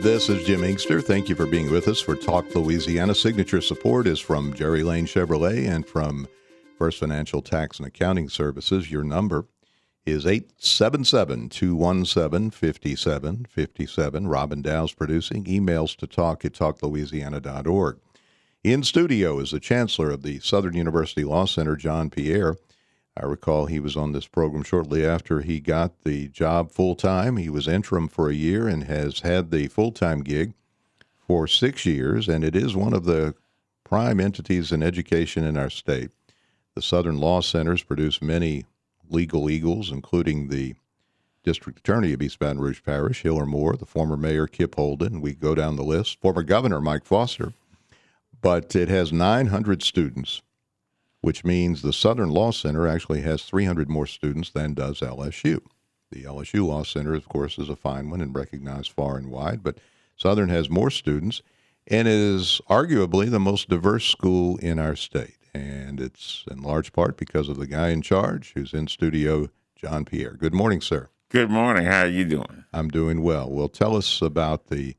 This is Jim Inkster. Thank you for being with us for Talk Louisiana. Signature support is from Jerry Lane Chevrolet and from First Financial Tax and Accounting Services. Your number is 877-217-5757. Robin Dow's producing. Emails to talk@talklouisiana.org. In studio is the Chancellor of the Southern University Law Center, John Pierre. I recall he was on this program shortly after he got the job full-time. He was interim for a year and has had the full-time gig for 6 years, and it is one of the prime entities in education in our state. The Southern Law Centers produce many legal eagles, including the District Attorney of East Baton Rouge Parish, Hiller Moore, the former Mayor Kip Holden. We go down the list. Former Governor Mike Foster. But it has 900 students, which means the Southern Law Center actually has 300 more students than does LSU. The LSU Law Center, of course, is a fine one and recognized far and wide, but Southern has more students and is arguably the most diverse school in our state. And it's in large part because of the guy in charge who's in studio, John Pierre. Good morning, sir. Good morning. How are you doing? I'm doing well. Well, tell us about the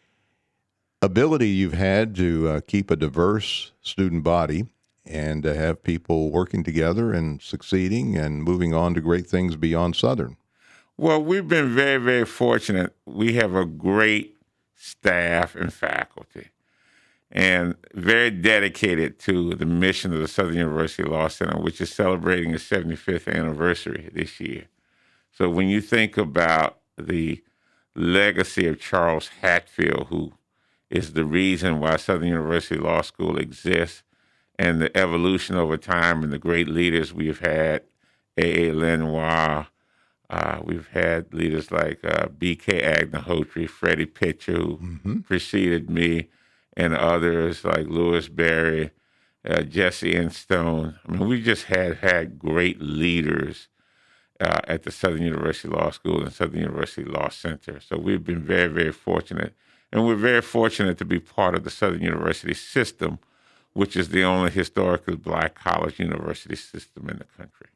ability you've had to keep a diverse student body and to have people working together and succeeding and moving on to great things beyond Southern. Well, we've been very, very fortunate. We have a great staff and faculty and very dedicated to the mission of the Southern University Law Center, which is celebrating its 75th anniversary this year. So when you think about the legacy of Charles Hatfield, who is the reason why Southern University Law School exists, and the evolution over time and the great leaders we've had, A.A. Lenoir, we've had leaders like B.K. Agnihotri, Freddie Pitcher, who preceded me, and others like Louis Berry, Jesse N. Stone. I mean, we just had great leaders at the Southern University Law School and Southern University Law Center. So we've been very, very fortunate. And we're very fortunate to be part of the Southern University system, which is the only historically black college university system in the country.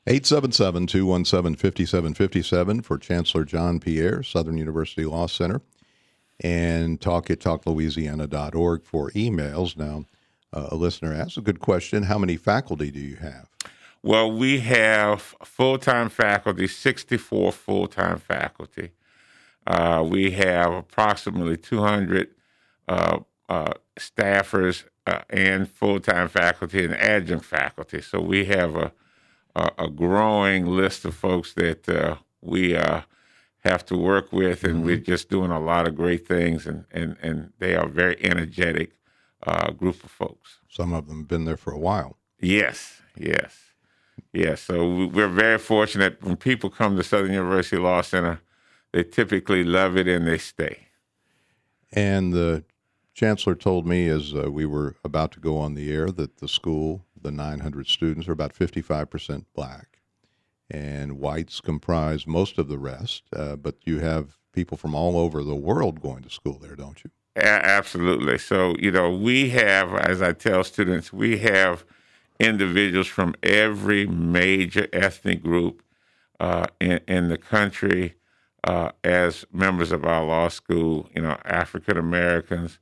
877-217-5757 for Chancellor John Pierre, Southern University Law Center, and talk@talklouisiana.org for emails. Now, a listener asked a good question. How many faculty do you have? Well, we have full-time faculty, 64 full-time faculty. We have approximately 200 staffers and full-time faculty and adjunct faculty. So we have a growing list of folks that we have to work with, and we're just doing a lot of great things, and they are a very energetic group of folks. Some of them have been there for a while. Yes. So we're very fortunate. When people come to Southern University Law Center, they typically love it and they stay. And the Chancellor told me as we were about to go on the air that the school, the 900 students, are about 55% black, and whites comprise most of the rest. But you have people from all over the world going to school there, don't you? Absolutely. So, we have, as I tell students, we have individuals from every major ethnic group in the country as members of our law school, African Americans,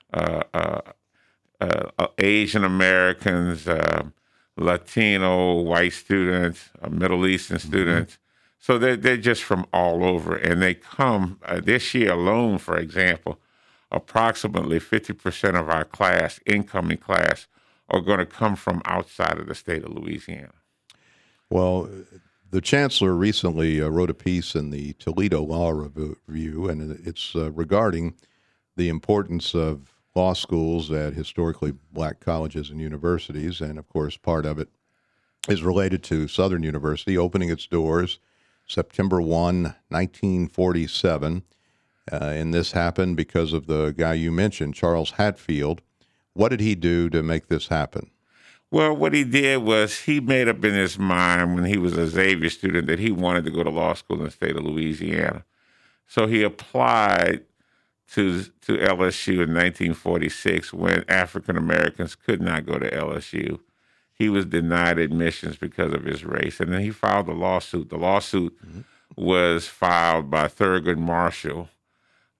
Asian Americans, Latino, white students, Middle Eastern students. So they're just from all over. And they come, this year alone, for example, approximately 50% of our incoming class, are going to come from outside of the state of Louisiana. Well, the Chancellor recently wrote a piece in the Toledo Law Review, and it's regarding the importance of law schools at historically black colleges and universities. And, of course, part of it is related to Southern University opening its doors September 1, 1947. And this happened because of the guy you mentioned, Charles Hatfield. What did he do to make this happen? Well, what he did was he made up in his mind when he was a Xavier student that he wanted to go to law school in the state of Louisiana. So he applied to LSU in 1946 when African Americans could not go to LSU. He was denied admissions because of his race, and then he filed a lawsuit. The lawsuit was filed by Thurgood Marshall,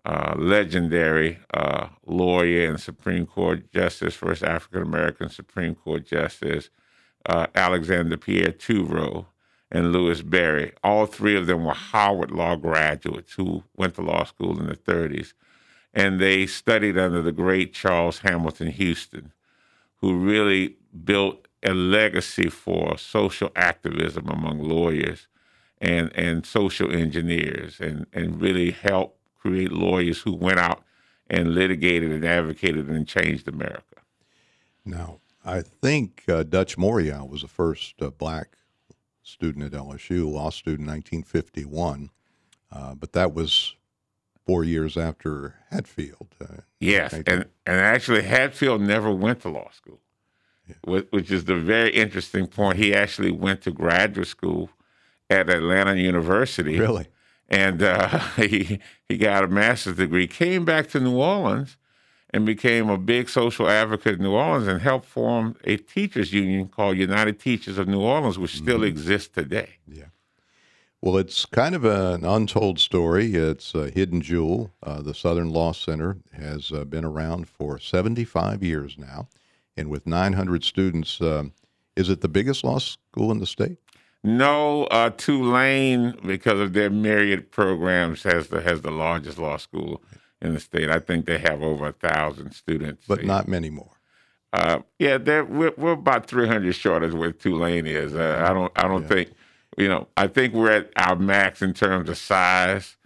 legendary lawyer and Supreme Court Justice, first African American Supreme Court Justice, Alexander Pierre Tuvro, and Louis Berry. All three of them were Howard Law graduates who went to law school in the 30s. And they studied under the great Charles Hamilton Houston, who really built a legacy for social activism among lawyers and social engineers, and really helped create lawyers who went out and litigated and advocated and changed America. Now, I think Dutch Morial was the first black student at LSU, law student in 1951, but that was 4 years after Hatfield. Yes, and actually Hatfield never went to law school, which is the very interesting point. He actually went to graduate school at Atlanta University. Really? And he got a master's degree, came back to New Orleans, and became a big social advocate in New Orleans and helped form a teachers union called United Teachers of New Orleans, which still exists today. Yeah. Well, it's kind of an untold story. It's a hidden jewel. The Southern Law Center has been around for 75 years now, and with 900 students, is it the biggest law school in the state? No, Tulane, because of their myriad programs, has the largest law school in the state. I think they have over 1,000 students. But not many more. We're about 300 short of where Tulane is. I don't think, I think we're at our max in terms of size.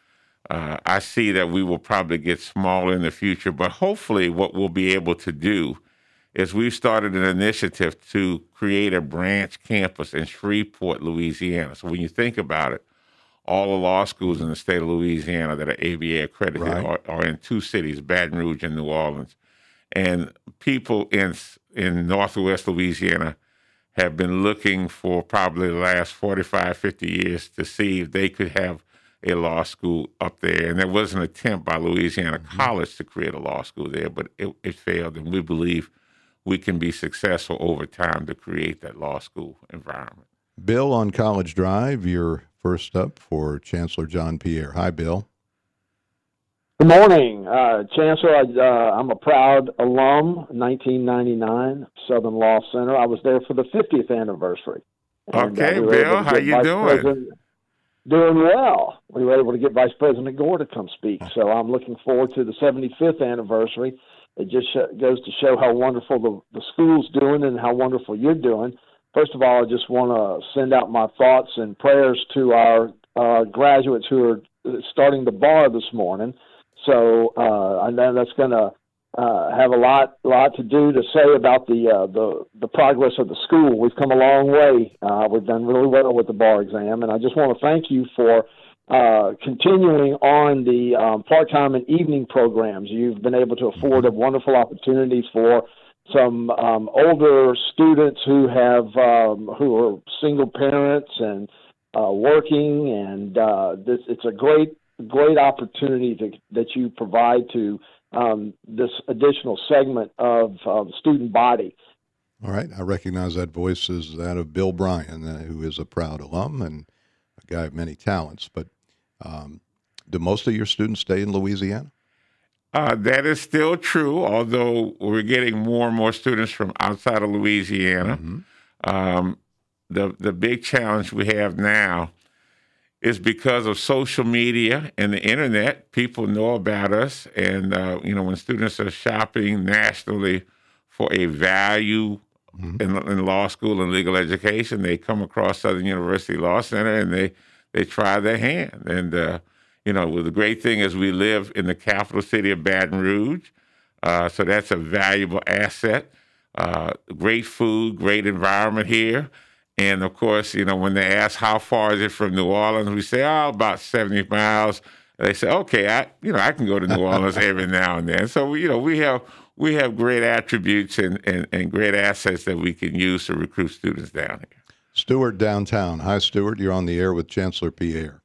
I see that we will probably get smaller in the future, but hopefully what we'll be able to do is we've started an initiative to create a branch campus in Shreveport, Louisiana. So when you think about it, all the law schools in the state of Louisiana that are ABA accredited are in two cities, Baton Rouge and New Orleans. And people in Northwest Louisiana have been looking for probably the last 45, 50 years to see if they could have a law school up there. And there was an attempt by Louisiana College to create a law school there, but it failed. And we believe we can be successful over time to create that law school environment. Bill on College Drive, you're first up for Chancellor John Pierre. Hi, Bill. Good morning, Chancellor. I'm a proud alum, 1999, Southern Law Center. I was there for the 50th anniversary. And, okay, Bill, how you doing? Doing well. We were able to get Vice President Gore to come speak, so I'm looking forward to the 75th anniversary. It just goes to show how wonderful the school's doing and how wonderful you're doing. First of all, I just want to send out my thoughts and prayers to our graduates who are starting the bar this morning. So I know that's going to have a lot to do to say about the progress of the school. We've come a long way. We've done really well with the bar exam, and I just want to thank you for continuing on the part-time and evening programs. You've been able to afford a wonderful opportunity for some older students who are single parents and working, and it's a great opportunity that you provide to this additional segment of the student body. All right. I recognize that voice as that of Bill Bryan, who is a proud alum and a guy of many talents. But do most of your students stay in Louisiana? That is still true, although we're getting more and more students from outside of Louisiana. Mm-hmm. The big challenge we have now is because of social media and the internet. People know about us, and when students are shopping nationally for a value in law school and legal education, they come across Southern University Law Center and they try their hand. And well, the great thing is we live in the capital city of Baton Rouge, so that's a valuable asset. Great food, great environment here. And, of course, when they ask how far is it from New Orleans, we say, about 70 miles. They say, okay, I can go to New Orleans every now and then. So, we have great attributes and great assets that we can use to recruit students down here. Stuart downtown. Hi, Stuart. You're on the air with Chancellor Pierre.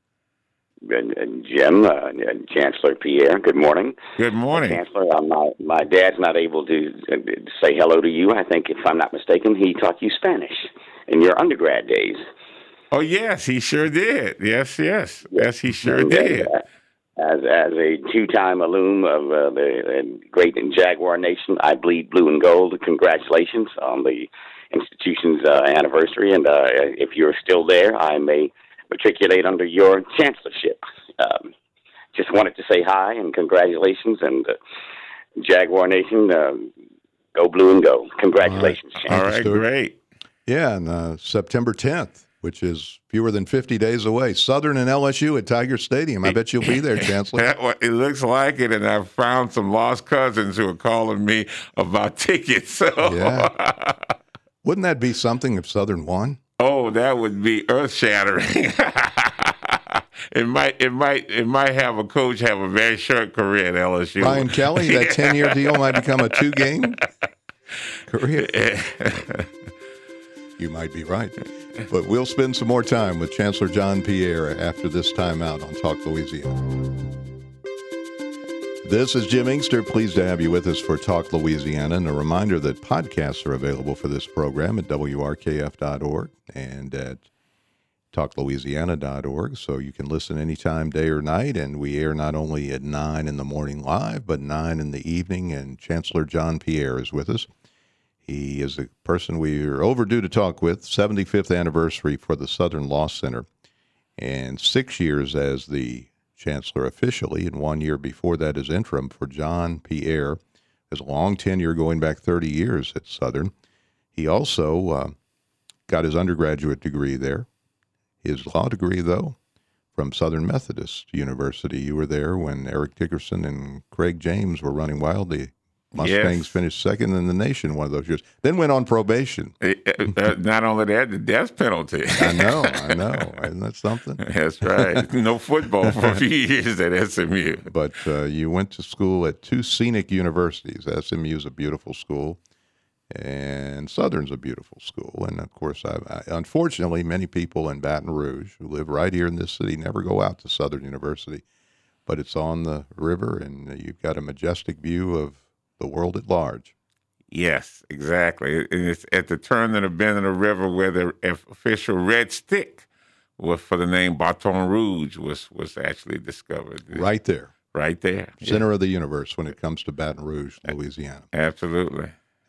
Jim, Chancellor Pierre, good morning. Good morning. Chancellor, my dad's not able to say hello to you. I think, if I'm not mistaken, he taught you Spanish in your undergrad days. Oh, yes, he sure did. Yes, he sure did. As a two-time alum of the great Jaguar Nation, I bleed blue and gold. Congratulations on the institution's anniversary, and if you're still there, I may matriculate under your chancellorship. Just wanted to say hi and congratulations, and Jaguar Nation, go blue and go. Congratulations, All right, great. Yeah, and September 10th, which is fewer than 50 days away. Southern and LSU at Tiger Stadium. I bet you'll be there, Chancellor. It looks like it, and I've found some lost cousins who are calling me about tickets. So. Yeah. Wouldn't that be something if Southern won? Oh, that would be earth-shattering. It might have a coach have a very short career at LSU. Brian Kelly, that 10-year deal might become a 2-game career. You might be right. But we'll spend some more time with Chancellor John Pierre after this timeout on Talk Louisiana. This is Jim Inkster. Pleased to have you with us for Talk Louisiana. And a reminder that podcasts are available for this program at WRKF.org and at TalkLouisiana.org. So you can listen anytime, day or night. And we air not only at 9 in the morning live, but 9 in the evening. And Chancellor John Pierre is with us. He is a person we are overdue to talk with. 75th anniversary for the Southern Law Center, and 6 years as the chancellor officially, and 1 year before that as interim for John Pierre. His long tenure going back 30 years at Southern. He also got his undergraduate degree there. His law degree, though, from Southern Methodist University. You were there when Eric Dickerson and Craig James were running wild. The Mustangs finished second in the nation one of those years. Then went on probation. Not only that, the death penalty. I know. Isn't that something? That's right. No football for a few years at SMU. But you went to school at two scenic universities. SMU is a beautiful school, and Southern's a beautiful school. And, of course, unfortunately, many people in Baton Rouge who live right here in this city never go out to Southern University. But it's on the river, and you've got a majestic view of the world at large. Yes, exactly. And it's at the turn of the bend of the river where the official red stick for the name Baton Rouge was actually discovered. Right there. Right there. Center of the universe when it comes to Baton Rouge, Louisiana. Absolutely.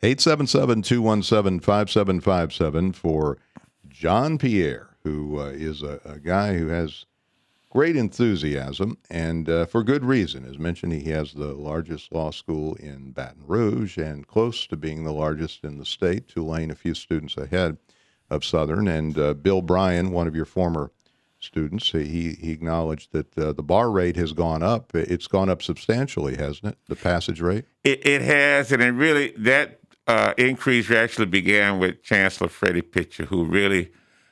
877-217-5757 for John Pierre, who is a guy who has great enthusiasm, and for good reason. As mentioned, he has the largest law school in Baton Rouge and close to being the largest in the state. Tulane, a few students ahead of Southern. And Bill Bryan, one of your former students, he acknowledged that the bar rate has gone up. It's gone up substantially, hasn't it, the passage rate? It has, and it really, that increase actually began with Chancellor Freddie Pitcher, who really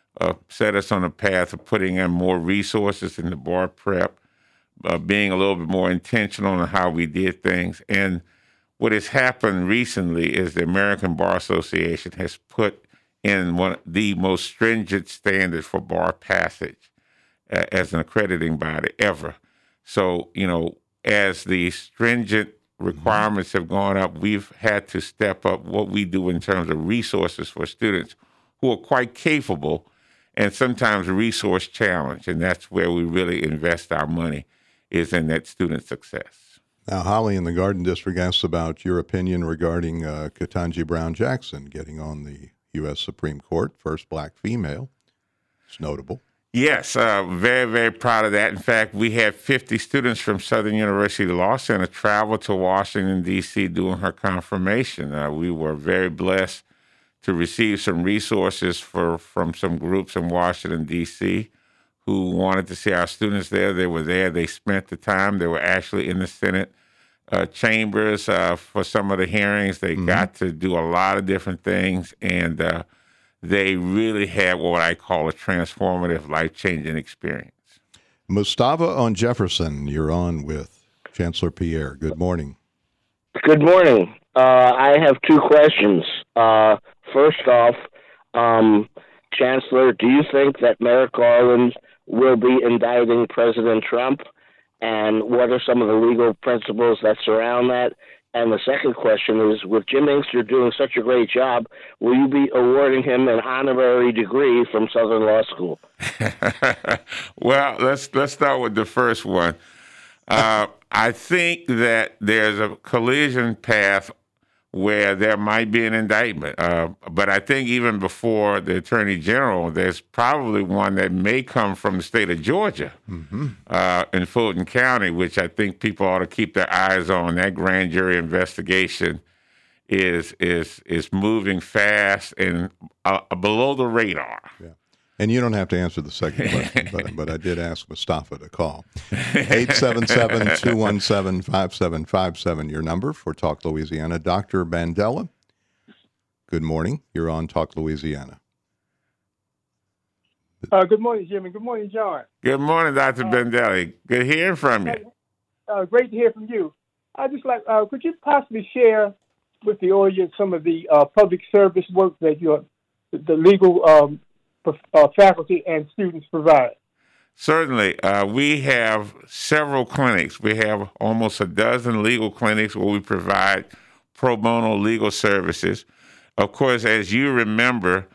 set us on a path of putting in more resources in the bar prep, being a little bit more intentional on how we did things. And what has happened recently is the American Bar Association has put in one of the most stringent standards for bar passage as an accrediting body ever. So, as the stringent requirements have gone up, we've had to step up what we do in terms of resources for students who are quite capable and sometimes resource challenged, and that's where we really invest our money, is in that student success. Now, Holly in the Garden District asks about your opinion regarding Ketanji Brown Jackson getting on the U.S. Supreme Court, first black female. It's notable. Yes, very, very proud of that. In fact, we had 50 students from Southern University Law Center travel to Washington, D.C. doing her confirmation. We were very blessed to receive some resources from some groups in Washington, D.C., who wanted to see our students there. They were there. They spent the time. They were actually in the Senate chambers for some of the hearings. They got to do a lot of different things, and they really had what I call a transformative, life-changing experience. Mustafa on Jefferson, you're on with Chancellor Pierre. Good morning. Good morning. I have two questions. First off, Chancellor, do you think that Merrick Garland will be indicting President Trump? And what are some of the legal principles that surround that? And the second question is, with Jim Inkster doing such a great job, will you be awarding him an honorary degree from Southern Law School? Well, let's start with the first one. I think that there's a collision path where there might be an indictment. But I think even before the Attorney General, there's probably one that may come from the state of Georgia in Fulton County, which I think people ought to keep their eyes on. That grand jury investigation is moving fast and below the radar. Yeah. And you don't have to answer the second question, but I did ask Mustafa to call. 877-217-5757, your number for Talk Louisiana. Dr. Bandela, good morning. You're on Talk Louisiana. Good morning, Jimmy. Good morning, John. Good morning, Dr. Bandela. Good hearing from you. Great to hear from you. I just like, could you possibly share with the audience some of the public service work that the legal faculty and students provide? Certainly. We have several clinics. We have almost a dozen legal clinics where we provide pro bono legal services. Of course, as you remember,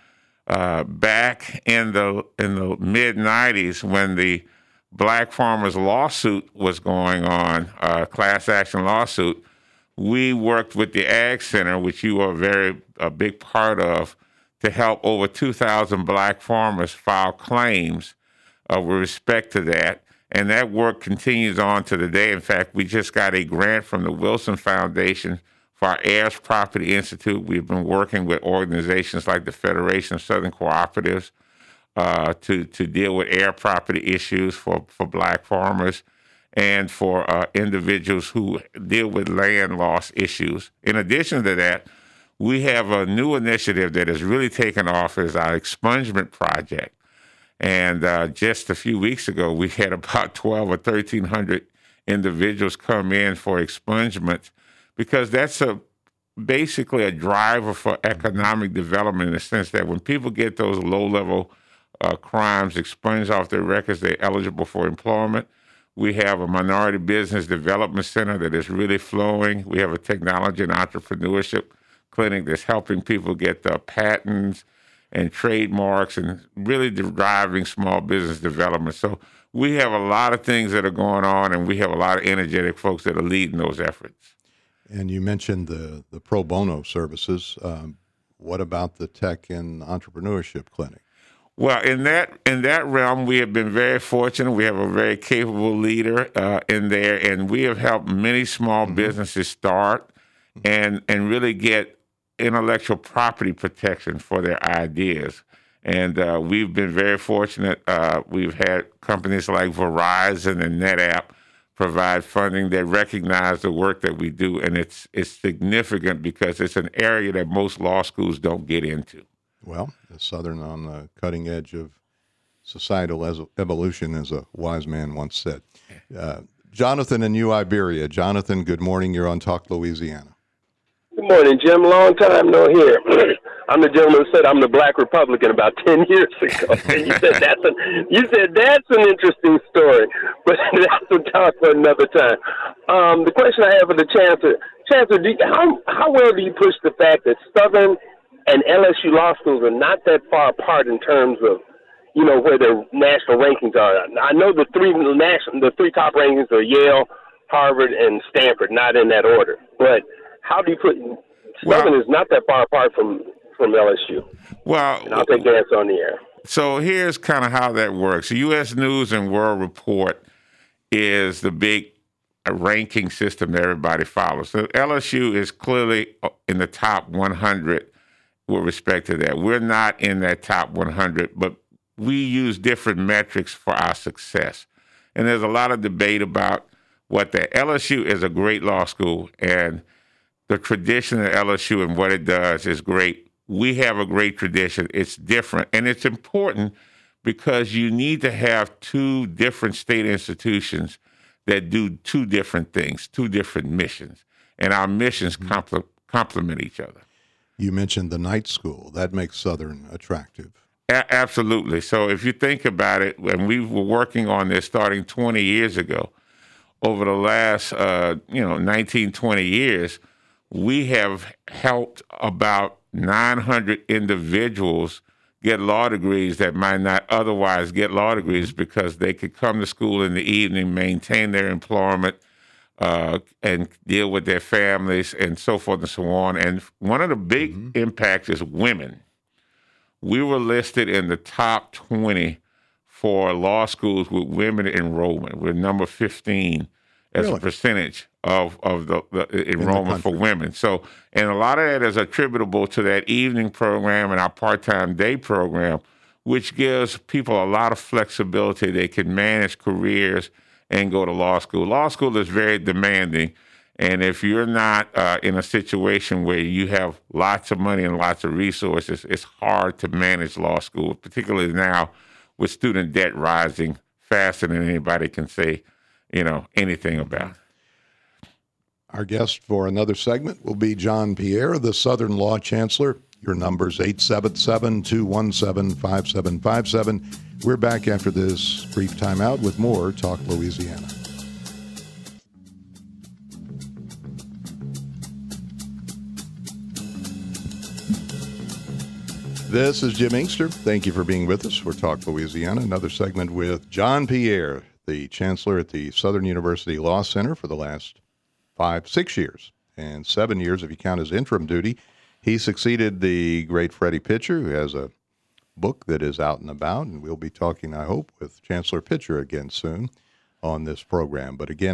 back in the mid-'90s when the Black Farmers lawsuit was going on, class action lawsuit, we worked with the Ag Center, which you are a big part of, to help over 2,000 Black farmers file claims with respect to that. And that work continues on to the day. In fact, we just got a grant from the Wilson Foundation for our Heirs Property Institute. We've been working with organizations like the Federation of Southern Cooperatives to deal with heir property issues for Black farmers and for individuals who deal with land loss issues. In addition to that, we have a new initiative that has really taken off as our expungement project. And just a few weeks ago, we had about 12 or 1,300 individuals come in for expungement because that's basically a driver for economic development in the sense that when people get those low-level crimes expunged off their records, they're eligible for employment. We have a minority business development center that is really flowing. We have a technology and entrepreneurship clinic that's helping people get the patents and trademarks and really driving small business development. So we have a lot of things that are going on, and we have a lot of energetic folks that are leading those efforts. And you mentioned the pro bono services. What about the tech and entrepreneurship clinic? Well, in that realm, we have been very fortunate. We have a very capable leader in there, and we have helped many small businesses start and really get intellectual property protection for their ideas. And we've been very fortunate. We've had companies like Verizon and NetApp provide funding that recognize the work that we do, and it's significant because it's an area that most law schools don't get into. Well, the Southern on the cutting edge of societal evolution, as a wise man once said. Jonathan in New Iberia. Jonathan, good morning. You're on Talk Louisiana. Good morning, Jim. Long time no hear. I'm the gentleman who said I'm the Black Republican about 10 years ago. And you said that's an interesting story, but that's a talk for another time. The question I have for the Chancellor, how well do you push the fact that Southern and LSU law schools are not that far apart in terms of, where their national rankings are? I know the three top rankings are Yale, Harvard, and Stanford, not in that order. But how do you put Southern is not that far apart from LSU? Well, and I'll take the answer on the air. So here's kind of how that works. U.S. News and World Report is the big ranking system that everybody follows. So LSU is clearly in the top 100 with respect to that. We're not in that top 100, but we use different metrics for our success. And there's a lot of debate about what the LSU is a great law school, and the tradition of LSU and what it does is great. We have a great tradition. It's different, and it's important because you need to have two different state institutions that do two different things, two different missions, and our missions complement each other. You mentioned the night school. That makes Southern attractive. Absolutely. So if you think about it, when we were working on this starting 20 years ago, over the last 19, 20 years, we have helped about 900 individuals get law degrees that might not otherwise get law degrees because they could come to school in the evening, maintain their employment, and deal with their families and so forth and so on. And one of the big impacts is women. We were listed in the top 20 for law schools with women enrollment. We're number 15 as a percentage of the enrollment for women. So, and a lot of that is attributable to that evening program and our part-time day program, which gives people a lot of flexibility. They can manage careers and go to law school. Law school is very demanding, and if you're not in a situation where you have lots of money and lots of resources, it's hard to manage law school, particularly now with student debt rising faster than anybody can say, anything about. Our guest for another segment will be John Pierre, the Southern Law Chancellor. Your number's 877-217-5757. We're back after this brief timeout with more Talk Louisiana. This is Jim Inkster. Thank you for being with us for Talk Louisiana. Another segment with John Pierre, the Chancellor at the Southern University Law Center for the last 6 years, and 7 years if you count his interim duty. He succeeded the great Freddie Pitcher, who has a book that is out and about, and we'll be talking, I hope, with Chancellor Pitcher again soon on this program. But again,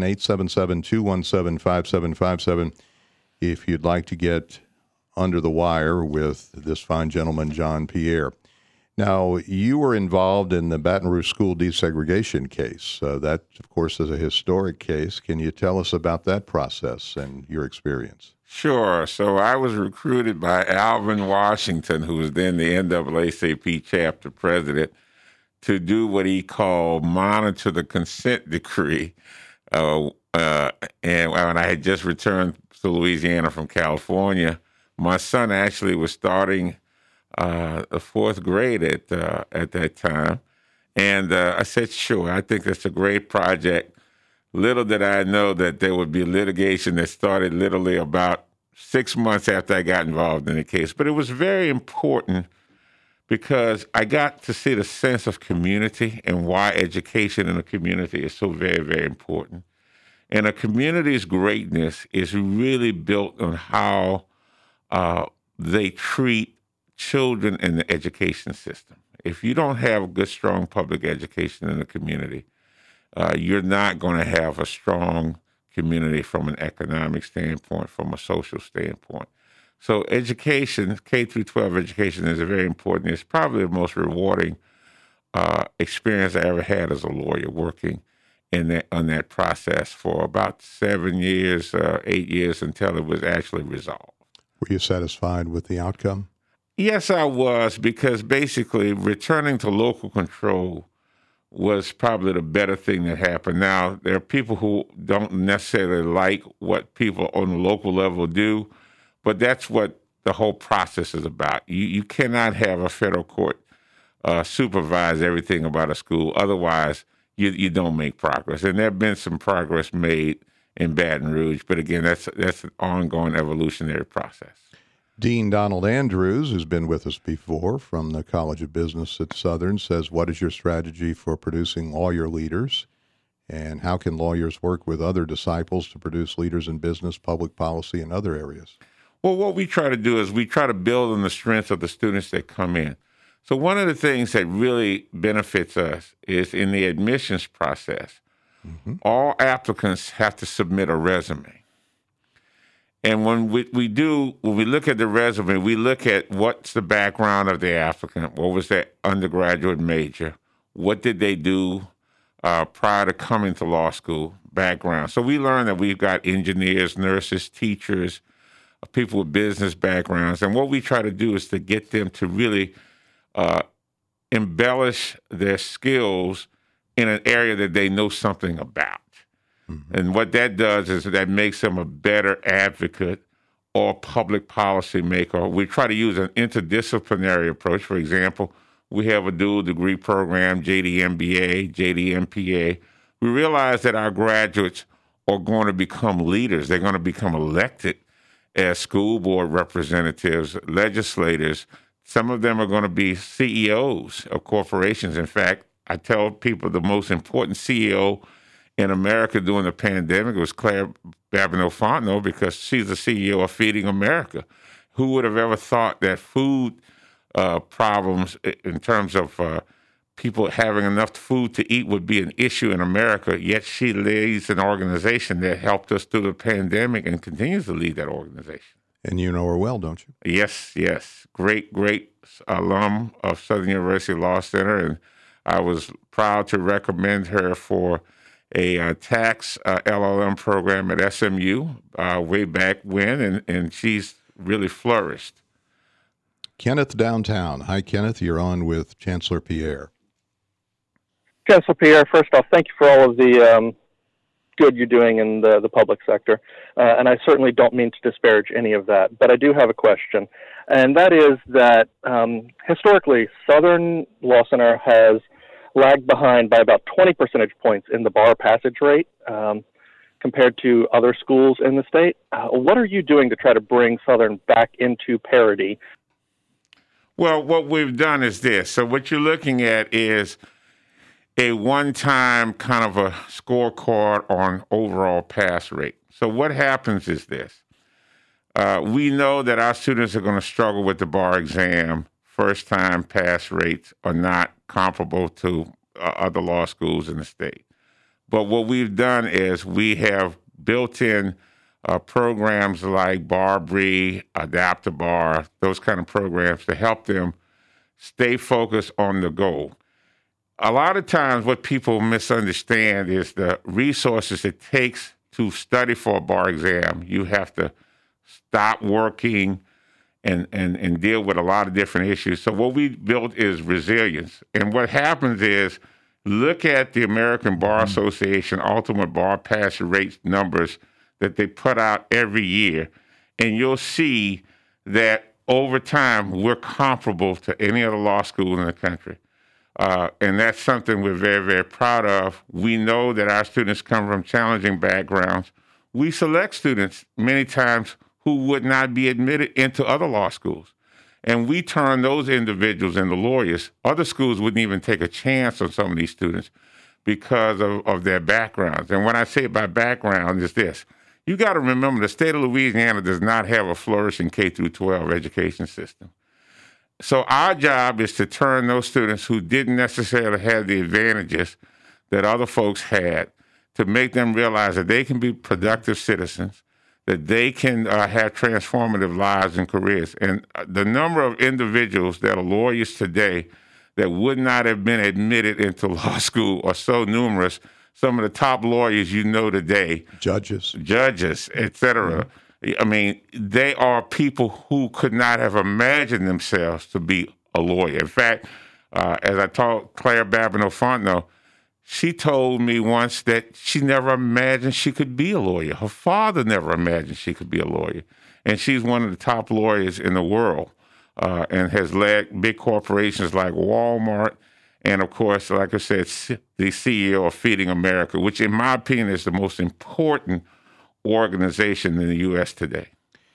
877-217-5757 if you'd like to get under the wire with this fine gentleman, John Pierre. Now, you were involved in the Baton Rouge school desegregation case. That, of course, is a historic case. Can you tell us about that process and your experience? Sure. So I was recruited by Alvin Washington, who was then the NAACP chapter president, to do what he called monitor the consent decree. And when I had just returned to Louisiana from California, my son actually was starting the fourth grade at that time. And I said, sure, I think that's a great project. Little did I know that there would be litigation that started literally about 6 months after I got involved in the case. But it was very important because I got to see the sense of community and why education in a community is so very, very important. And a community's greatness is really built on how they treat children in the education system. If you don't have a good, strong public education in the community, you're not going to have a strong community from an economic standpoint, from a social standpoint. So education, K through 12 education is very important. It's probably the most rewarding experience I ever had as a lawyer, working on that process for about 7 years, 8 years until it was actually resolved. Were you satisfied with the outcome? Yes, I was, because basically returning to local control was probably the better thing that happened. Now, there are people who don't necessarily like what people on the local level do, but that's what the whole process is about. You cannot have a federal court supervise everything about a school. Otherwise, you don't make progress. And there have been some progress made in Baton Rouge, but again, that's an ongoing evolutionary process. Dean Donald Andrews, who's been with us before from the College of Business at Southern, says, what is your strategy for producing lawyer leaders? And how can lawyers work with other disciples to produce leaders in business, public policy, and other areas? Well, what we try to do is we try to build on the strengths of the students that come in. So one of the things that really benefits us is in the admissions process, all applicants have to submit a resume. And when we look at the resume, we look at what's the background of the applicant, what was their undergraduate major, what did they do prior to coming to law school, background. So we learn that we've got engineers, nurses, teachers, people with business backgrounds. And what we try to do is to get them to really embellish their skills in an area that they know something about. And what that does is that makes them a better advocate or public policy maker. We try to use an interdisciplinary approach. For example, we have a dual degree program, JD MBA, JD MPA. We realize that our graduates are going to become leaders. They're going to become elected as school board representatives, legislators, Some of them are going to be CEOs of corporations. In fact, I tell people the most important CEO in America during the pandemic was Claire Babineau-Fontenot, because she's the CEO of Feeding America. Who would have ever thought that food problems in terms of people having enough food to eat would be an issue in America, yet she leads an organization that helped us through the pandemic and continues to lead that organization. And you know her well, don't you? Yes. Great alum of Southern University Law Center, and I was proud to recommend her for a tax LLM program at SMU way back when, and she's really flourished. Kenneth downtown. Hi, Kenneth. You're on with Chancellor Pierre. Chancellor Pierre, first off, thank you for all of the good you're doing in the public sector. And I certainly don't mean to disparage any of that, but I do have a question. And that is that historically, Southern Law Center has lagged behind by about 20 percentage points in the bar passage rate compared to other schools in the state. What are you doing to try to bring Southern back into parity? Well, what we've done is this. So what you're looking at is a one-time kind of a scorecard on overall pass rate. So what happens is this. We know that our students are going to struggle with the bar exam. First-time pass rates are not comparable to other law schools in the state. But what we've done is we have built in programs like Barbry, Adapt-A-Bar, those kind of programs to help them stay focused on the goal. A lot of times what people misunderstand is the resources it takes to study for a bar exam. You have to stop working and deal with a lot of different issues. So what we built is resilience. And what happens is, look at the American Bar Association ultimate bar pass rate numbers that they put out every year, and you'll see that over time we're comparable to any other law school in the country. And that's something we're very, very proud of. We know that our students come from challenging backgrounds. We select students many times who would not be admitted into other law schools. And we turn those individuals into lawyers. Other schools wouldn't even take a chance on some of these students because of their backgrounds. And when I say by background is this. You got to remember the state of Louisiana does not have a flourishing K-12 education system. So our job is to turn those students who didn't necessarily have the advantages that other folks had, to make them realize that they can be productive citizens, that they can have transformative lives and careers. And the number of individuals that are lawyers today that would not have been admitted into law school are so numerous. Some of the top lawyers you know today, judges, et cetera. Mm-hmm. I mean, they are people who could not have imagined themselves to be a lawyer. In fact, as I told Claire Babineau-Fontenot, she told me once that she never imagined she could be a lawyer. Her father never imagined she could be a lawyer. And she's one of the top lawyers in the world and has led big corporations like Walmart and, of course, like I said, the CEO of Feeding America, which in my opinion is the most important organization in the U.S. today.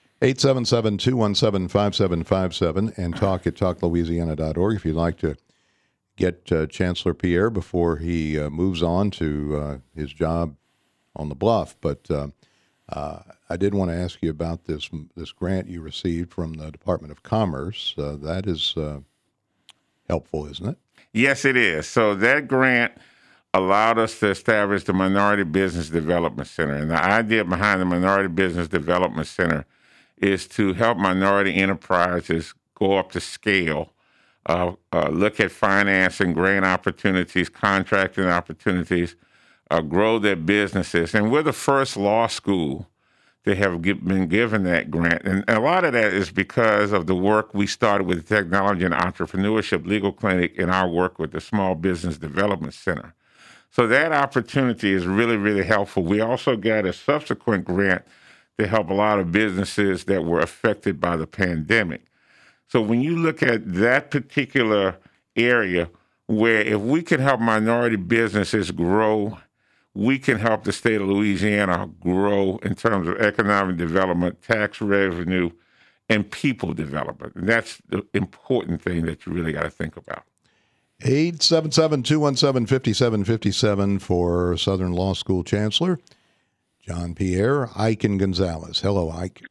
877-217-5757 and talk@talklouisiana.org if you'd like to get Chancellor Pierre before he moves on to his job on the bluff. But I did want to ask you about this grant you received from the Department of Commerce. That is helpful, isn't it? Yes, it is. So that grant allowed us to establish the Minority Business Development Center. And the idea behind the Minority Business Development Center is to help minority enterprises go up to scale, look at financing, grant opportunities, contracting opportunities, grow their businesses. And we're the first law school to have been given that grant. And a lot of that is because of the work we started with the Technology and Entrepreneurship Legal Clinic and our work with the Small Business Development Center. So that opportunity is really, really helpful. We also got a subsequent grant to help a lot of businesses that were affected by the pandemic. So when you look at that particular area where if we can help minority businesses grow, we can help the state of Louisiana grow in terms of economic development, tax revenue, and people development. And that's the important thing that you really got to think about. 877-217-5757 for Southern Law School Chancellor John Pierre. Ike and Gonzalez. Hello, Ike.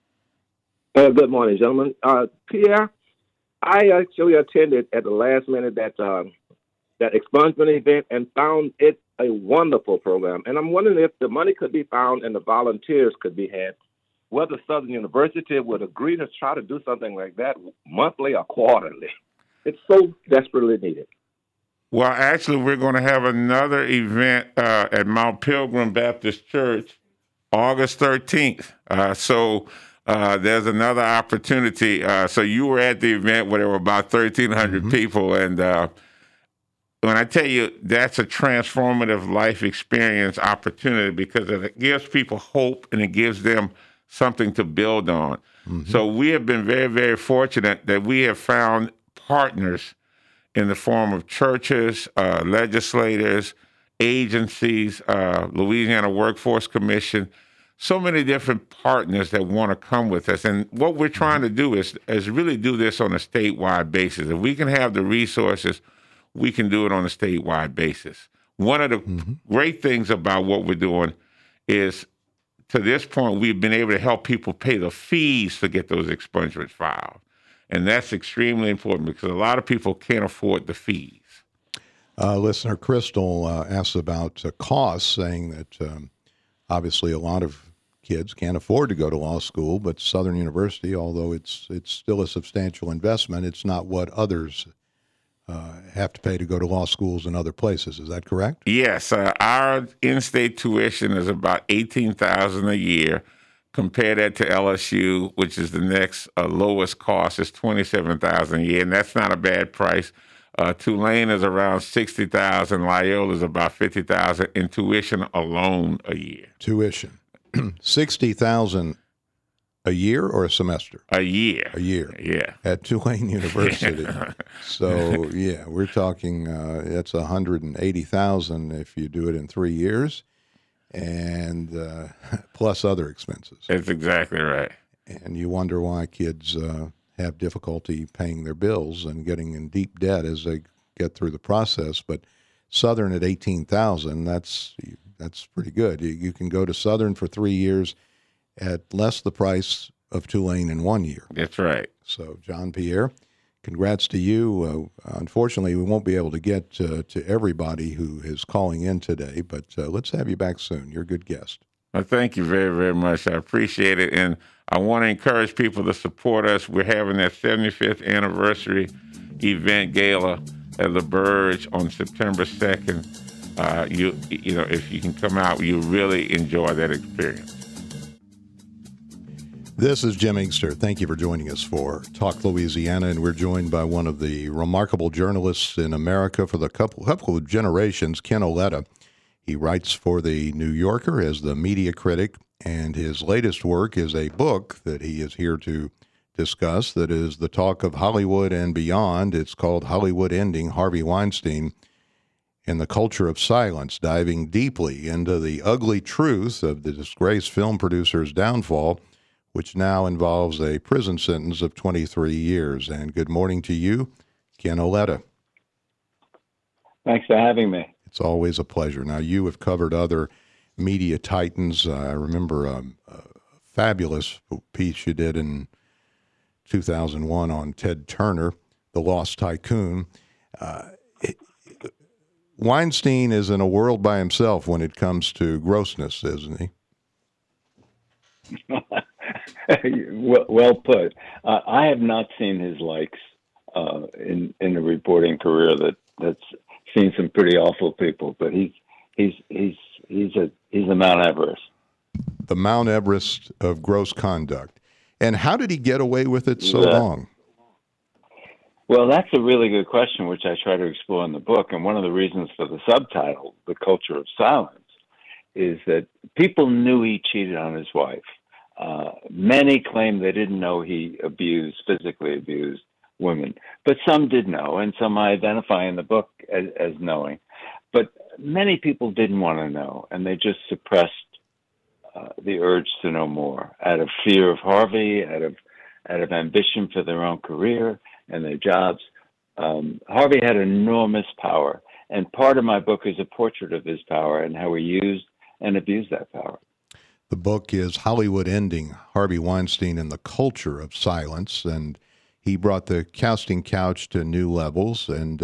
Good morning, gentlemen. Pierre, I actually attended at the last minute that expungement event and found it a wonderful program. And I'm wondering if the money could be found and the volunteers could be had, whether Southern University would agree to try to do something like that monthly or quarterly. It's so desperately needed. Well, actually, we're going to have another event at Mount Pilgrim Baptist Church August 13th. So there's another opportunity. So you were at the event where there were about 1,300 people. And when I tell you that's a transformative life experience opportunity, because it gives people hope and it gives them something to build on. So we have been very, very fortunate that we have found partners in the form of churches, legislators, agencies, Louisiana Workforce Commission, so many different partners that want to come with us. And what we're trying to do is really do this on a statewide basis. If we can have the resources, we can do it on a statewide basis. One of the great things about what we're doing is, to this point, we've been able to help people pay the fees to get those expungements filed. And that's extremely important because a lot of people can't afford the fees. Listener Crystal asks about costs, saying that obviously a lot of kids can't afford to go to law school, but Southern University, although it's still a substantial investment, it's not what others have to pay to go to law schools in other places. Is that correct? Yes. Our in-state tuition is about $18,000 a year. Compare that to LSU, which is the next lowest cost, is $27,000 a year, and that's not a bad price. Tulane is around $60,000. Loyola is about $50,000 in tuition alone a year. Tuition, $60,000 a year or a semester? A year. A year. Yeah. At Tulane University. So yeah, we're talking that's $180,000 if you do it in 3 years. And plus other expenses. That's exactly right. And you wonder why kids have difficulty paying their bills and getting in deep debt as they get through the process. But Southern at $18,000, that's pretty good. You can go to Southern for 3 years at less the price of Tulane in 1 year. That's right. So, John Pierre, congrats to you. Unfortunately, we won't be able to get to everybody who is calling in today, but let's have you back soon. You're a good guest. Well, thank you very, very much. I appreciate it. And I want to encourage people to support us. We're having that 75th anniversary event gala at LaBerge on September 2nd. You know, if you can come out, you really enjoy that experience. This is Jim Inkster. Thank you for joining us for Talk Louisiana, and we're joined by one of the remarkable journalists in America for the couple of generations, Ken Auletta. He writes for The New Yorker as the media critic, and his latest work is a book that he is here to discuss that is the talk of Hollywood and beyond. It's called Hollywood Ending Harvey Weinstein and the Culture of Silence, diving deeply into the ugly truth of the disgraced film producer's downfall, which now involves a prison sentence of 23 years. And good morning to you, Ken Auletta. Thanks for having me. It's always a pleasure. Now, you have covered other media titans. I remember a fabulous piece you did in 2001 on Ted Turner, the Lost Tycoon. Weinstein is in a world by himself when it comes to grossness, isn't he? Well put. I have not seen his likes in a reporting career that's seen some pretty awful people, but he's a Mount Everest. The Mount Everest of gross conduct. And how did he get away with it so long? Well, that's a really good question, which I try to explore in the book. And one of the reasons for the subtitle, The Culture of Silence, is that people knew he cheated on his wife. Many claim they didn't know he physically abused women, but some did know, and some I identify in the book as knowing. But many people didn't want to know, and they just suppressed the urge to know more out of fear of Harvey, out of out of ambition for their own career and their jobs. Harvey had enormous power, and part of my book is a portrait of his power and how he used and abused that power. The book is Hollywood Ending, Harvey Weinstein and the Culture of Silence, and he brought the casting couch to new levels, and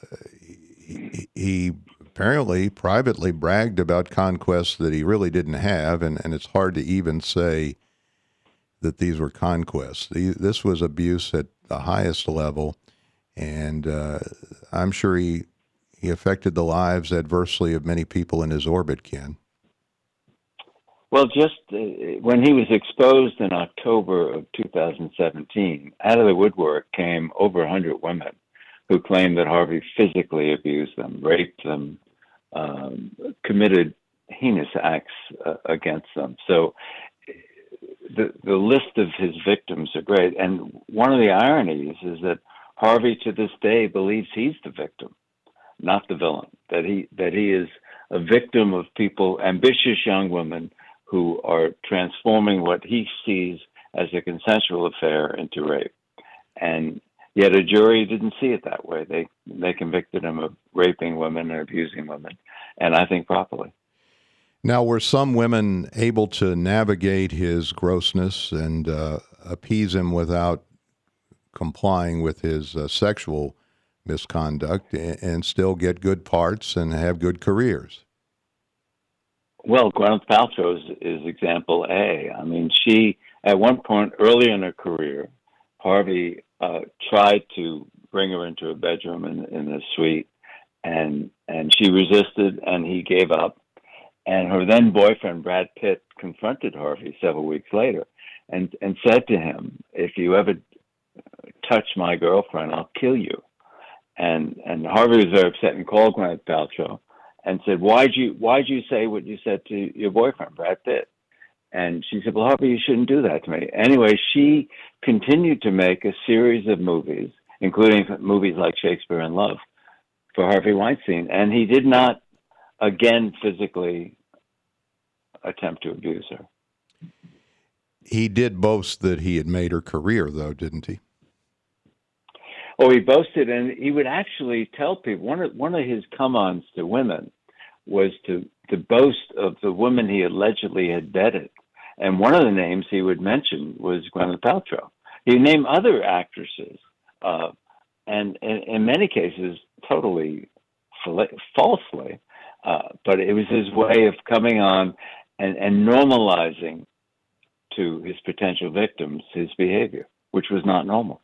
he apparently privately bragged about conquests that he really didn't have, and it's hard to even say that these were conquests. This was abuse at the highest level, and I'm sure he affected the lives adversely of many people in his orbit, Ken. Well, just when he was exposed in October of 2017, out of the woodwork came over 100 women who claimed that Harvey physically abused them, raped them, committed heinous acts against them. So the list of his victims are great. And one of the ironies is that Harvey to this day believes he's the victim, not the villain, that he is a victim of people, ambitious young women who are transforming what he sees as a consensual affair into rape. And yet a jury didn't see it that way. They convicted him of raping women and abusing women, and I think properly. Now, were some women able to navigate his grossness and appease him without complying with his sexual misconduct and still get good parts and have good careers? Well, Gwyneth Paltrow is example A. I mean, she, at one point early in her career, Harvey tried to bring her into a bedroom in a suite, and she resisted, and he gave up. And her then boyfriend, Brad Pitt, confronted Harvey several weeks later and said to him, "If you ever touch my girlfriend, I'll kill you." And Harvey was very upset and called Gwyneth Paltrow and said, why'd you say what you said to your boyfriend, Brad Pitt? And she said, well, Harvey, you shouldn't do that to me. Anyway, she continued to make a series of movies, including movies like Shakespeare in Love, for Harvey Weinstein. And he did not, again, physically attempt to abuse her. He did boast that he had made her career, though, didn't he? Oh, he boasted, and he would actually tell people, one of his come-ons to women was to boast of the women he allegedly had dated. And one of the names he would mention was Gwyneth Paltrow. He'd name other actresses, and in many cases, totally falsely. But it was his way of coming on and normalizing to his potential victims his behavior, which was not normal.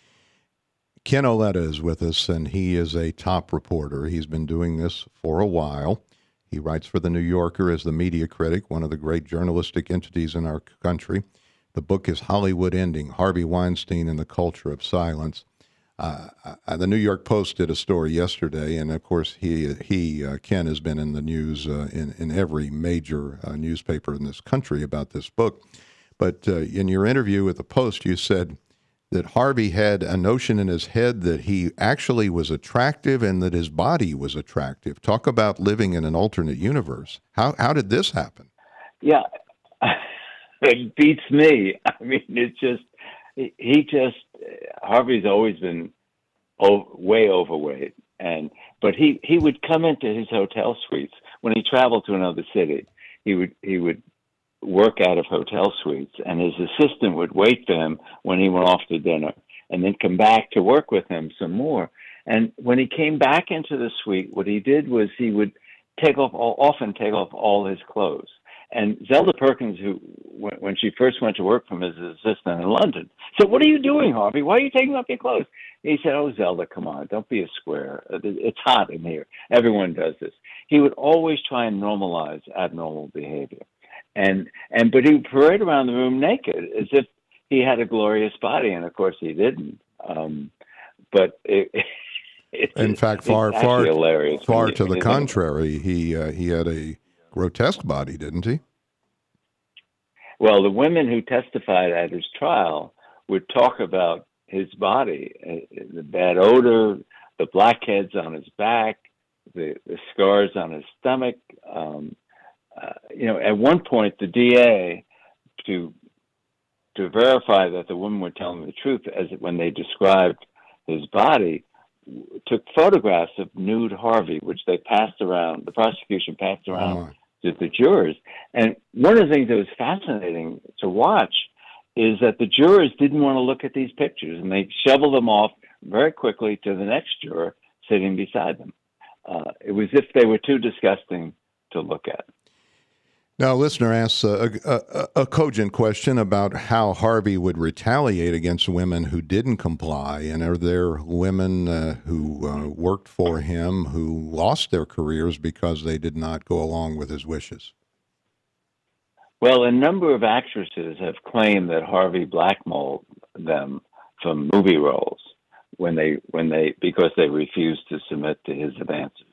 Ken Auletta is with us, and he is a top reporter. He's been doing this for a while. He writes for The New Yorker as the media critic, one of the great journalistic entities in our country. The book is Hollywood Ending, Harvey Weinstein and the Culture of Silence. The New York Post did a story yesterday, and of course Ken has been in the news in every major newspaper in this country about this book. But in your interview with the Post, you said that Harvey had a notion in his head that he actually was attractive and that his body was attractive. Talk about living in an alternate universe. How did this happen? Yeah, it beats me. I mean, Harvey's always been way overweight, but he would come into his hotel suites when he traveled to another city. He would work out of hotel suites, and his assistant would wait for him when he went off to dinner and then come back to work with him some more. And when he came back into the suite, what he did was he would often take off all his clothes. And Zelda Perkins, who, when she first went to work for him as his assistant in London, said, "What are you doing, Harvey? Why are you taking off your clothes?" He said, "Oh, Zelda, come on, don't be a square. It's hot in here. Everyone does this." He would always try and normalize abnormal behavior. But he would parade around the room naked as if he had a glorious body, and of course he didn't. In fact, far to the contrary, he had a grotesque body, didn't he? Well, the women who testified at his trial would talk about his body, the bad odor, the blackheads on his back, the scars on his stomach. At one point, the DA, to to verify that the women were telling the truth, as when they described his body, took photographs of nude Harvey, which they passed around, the prosecution passed around to the jurors. And one of the things that was fascinating to watch is that the jurors didn't want to look at these pictures, and they shoveled them off very quickly to the next juror sitting beside them. It was as if they were too disgusting to look at. Now, a listener asks a cogent question about how Harvey would retaliate against women who didn't comply, and are there women who worked for him who lost their careers because they did not go along with his wishes? Well, a number of actresses have claimed that Harvey blackmailed them from movie roles because they refused to submit to his advances.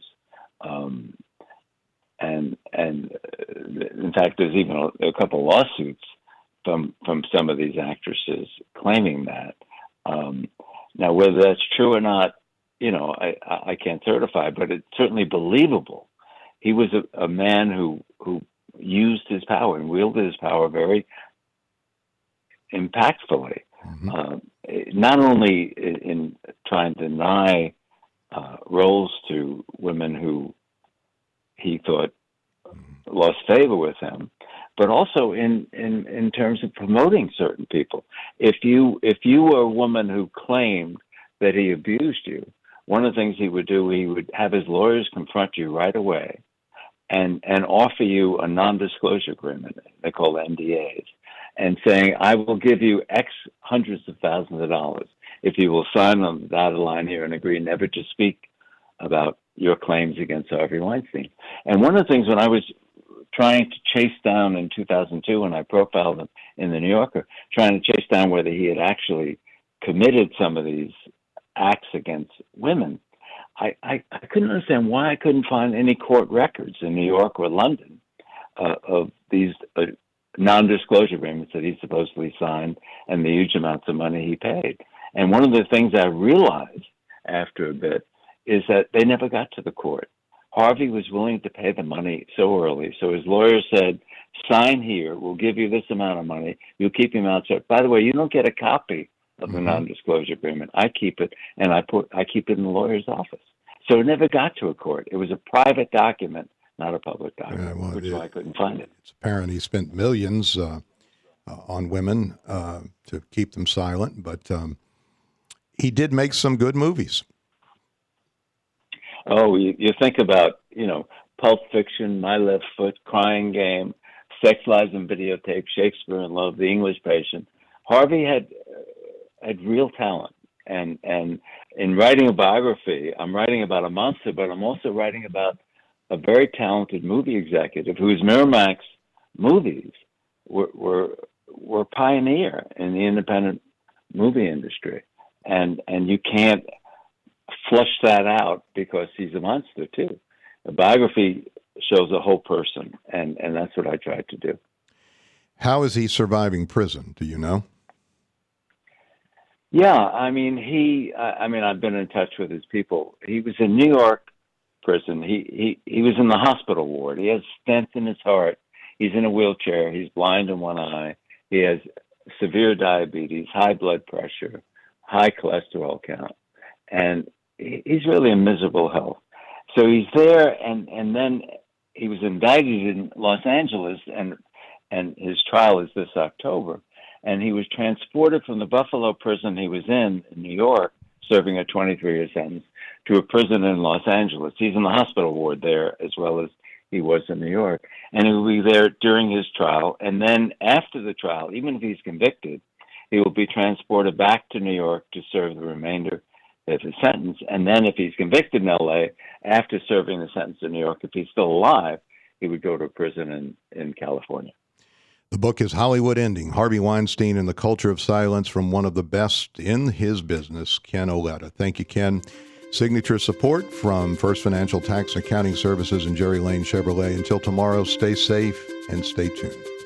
And in fact, there's even a couple lawsuits from some of these actresses claiming that. Now, whether that's true or not, I can't certify, but it's certainly believable. He was a man who used his power and wielded his power very impactfully, not only in trying to deny roles to women who he thought lost favor with him, but also in terms of promoting certain people. If you were a woman who claimed that he abused you, one of the things he would do, he would have his lawyers confront you right away and offer you a non-disclosure agreement, they call NDAs, and saying, I will give you X hundreds of thousands of dollars if you will sign on the dotted line here and agree never to speak about your claims against Harvey Weinstein. And one of the things when I was trying to chase down in 2002, when I profiled him in the New Yorker, trying to chase down whether he had actually committed some of these acts against women, I couldn't understand why I couldn't find any court records in New York or London of these non-disclosure agreements that he supposedly signed and the huge amounts of money he paid. And one of the things I realized after a bit is that they never got to the court. Harvey was willing to pay the money so early. So his lawyer said, sign here, we'll give you this amount of money, you'll keep him out. By the way, you don't get a copy of the non-disclosure agreement. I keep it, and I keep it in the lawyer's office. So it never got to a court. It was a private document, not a public document, which is why I couldn't find it. It's apparent he spent millions on women to keep them silent, but he did make some good movies. Oh, you think about, Pulp Fiction, My Left Foot, Crying Game, Sex, Lies, and Videotape, Shakespeare in Love, The English Patient. Harvey had real talent. And in writing a biography, I'm writing about a monster, but I'm also writing about a very talented movie executive whose Miramax movies were pioneer in the independent movie industry. And you can't flush that out because he's a monster too. A biography shows a whole person, and that's what I tried to do. How is he surviving prison? Do you know? Yeah, I've been in touch with his people. He was in New York prison. He was in the hospital ward. He has stents in his heart. He's in a wheelchair. He's blind in one eye. He has severe diabetes, high blood pressure, high cholesterol count, and he's really in miserable health. So he's there, and then he was indicted in Los Angeles, and his trial is this October. And he was transported from the Buffalo prison he was in New York, serving a 23-year sentence, to a prison in Los Angeles. He's in the hospital ward there as well as he was in New York. And he will be there during his trial. And then after the trial, even if he's convicted, he will be transported back to New York to serve the remainder of his sentence. And then if he's convicted in L.A., after serving the sentence in New York, if he's still alive, he would go to a prison in California. The book is Hollywood Ending, Harvey Weinstein and the Culture of Silence, from one of the best in his business, Ken Auletta. Thank you, Ken. Signature support from First Financial Tax and Accounting Services and Jerry Lane Chevrolet. Until tomorrow, stay safe and stay tuned.